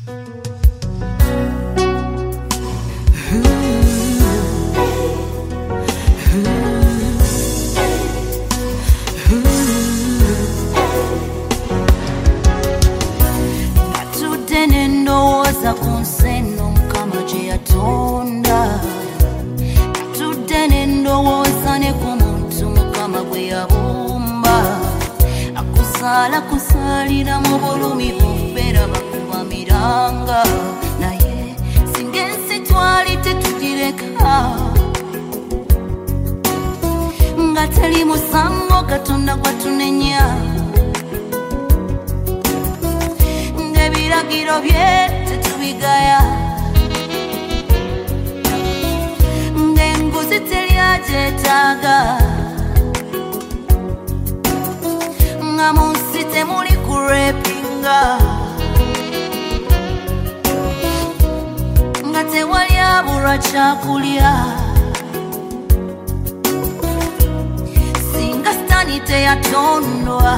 Kunseno mukama gye yatonda tudde ne ndowooza ne ku muntu mukama gwe yabumba akuzaala kusaalira mu bulumi bufera bakuba miranga naye singa ensi twali tetugireka nga teri musango Katonda gwatunenya ng'ebiragiro bye tetubigaya ng'enguzi teryagyetaaga nga mu nsi temuli kurepinga nga tewali abulwa kyakulya singa sitaani teyatondwa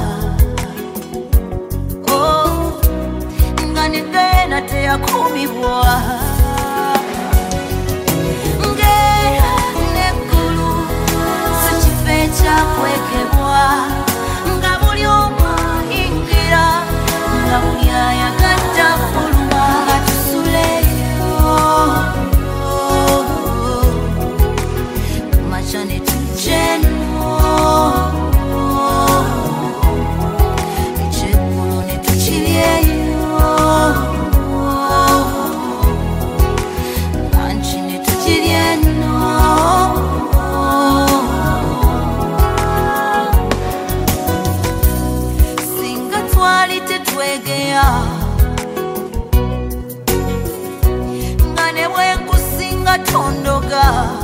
ngena teyakumibwa ngera neggulu si kifo ekyakwekebwa nga buli omu ayingira nga buli ayagadde afuluma nga tusuleyo kumakya ne tujjeno ekyeggulu ne tukiryeyo nga ne bwenkusinga tondoga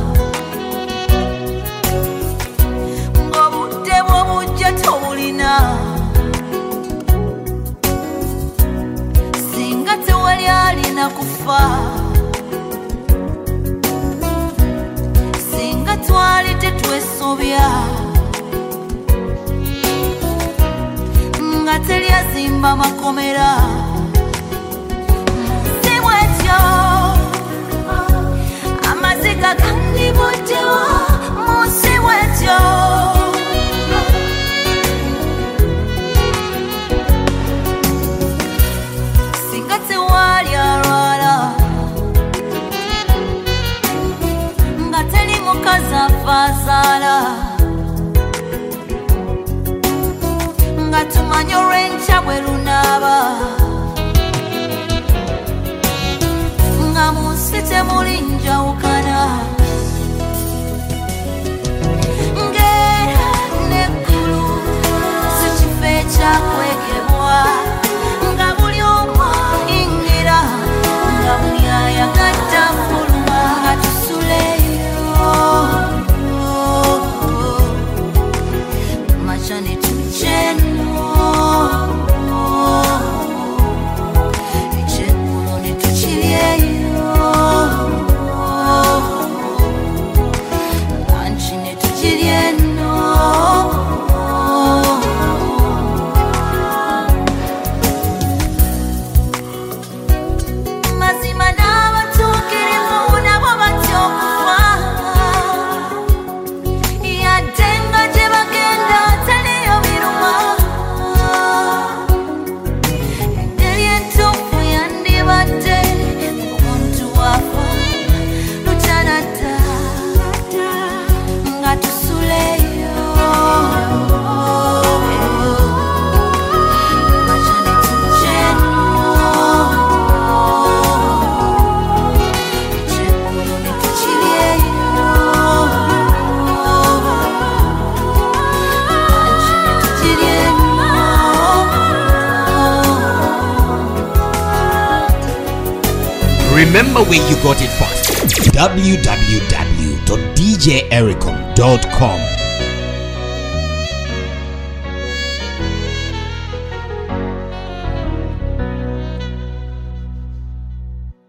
ng'obudde bw'obujja tobulina singa tewali alina kufa singa twali tetwesobya nga teri azimba makomera si bwetyo amaziga gandibuddewo munsi bwetyo singa tewali alwala nga teri mukazi afaazaala nga tumanye olw'enkya bwe lunaaba nga mu nsi temuli njawukana ng'era neggulu si kifo ekyakwekebwa nga buli omu ayingira nga buli ayagadde afuluma nga tusuleyo kumakya ne tujjeno ekyeggulu ne tukiryeyo anki ne tukiryeno mazima n'abatuukirivu nabo batya okufa yadde nga gye bagenda teriyo biruma engeri entuufu yandibadde omuntu wafa lutanadda nga tusuleyo kumakya ne tujjeno ekyeggulu ne tukiryeyo anki ne tukiryeno Remember where you got it first. www.djericom.com